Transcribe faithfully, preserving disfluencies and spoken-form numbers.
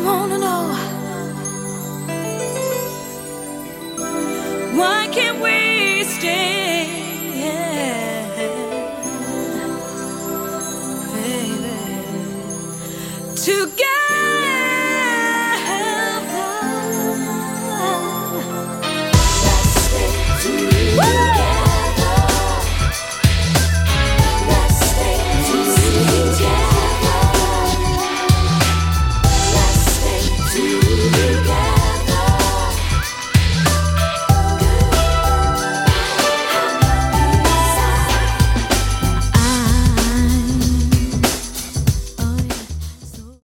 wanna know, why can't we stay, baby, together?